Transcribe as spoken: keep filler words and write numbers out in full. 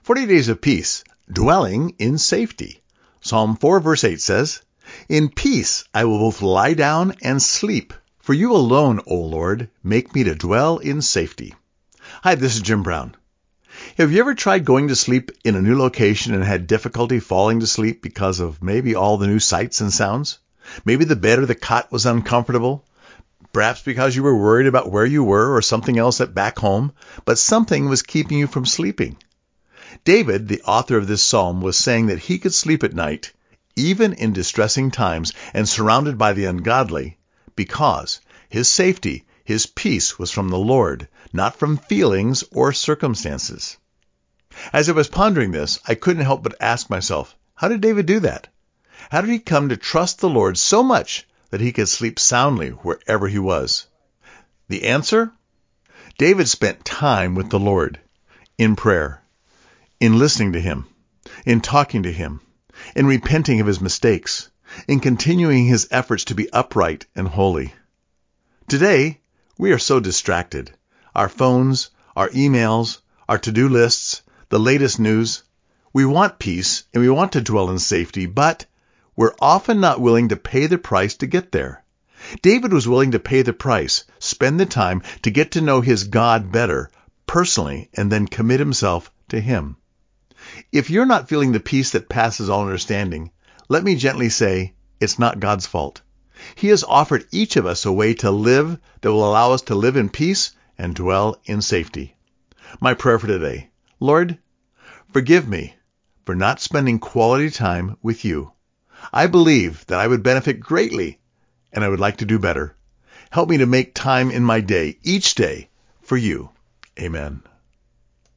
forty days of peace, dwelling in safety. Psalm four verse eight says, "In peace I will both lie down and sleep, for you alone, O Lord, make me to dwell in safety." Hi, this is Jim Brown. Have you ever tried going to sleep in a new location and had difficulty falling to sleep because of maybe all the new sights and sounds? Maybe the bed or the cot was uncomfortable, perhaps because you were worried about where you were or something else at back home, but something was keeping you from sleeping. David, the author of this psalm, was saying that he could sleep at night, even in distressing times and surrounded by the ungodly, because his safety, his peace was from the Lord, not from feelings or circumstances. As I was pondering this, I couldn't help but ask myself, how did David do that? How did he come to trust the Lord so much that he could sleep soundly wherever he was? The answer? David spent time with the Lord, in prayer, in listening to him, in talking to him, in repenting of his mistakes, in continuing his efforts to be upright and holy. Today, we are so distracted. Our phones, our emails, our to-do lists, the latest news. We want peace and we want to dwell in safety, but we're often not willing to pay the price to get there. David was willing to pay the price, spend the time to get to know his God better, personally, and then commit himself to him. If you're not feeling the peace that passes all understanding, let me gently say, it's not God's fault. He has offered each of us a way to live that will allow us to live in peace and dwell in safety. My prayer for today, Lord, forgive me for not spending quality time with you. I believe that I would benefit greatly, and I would like to do better. Help me to make time in my day, each day, for you. Amen.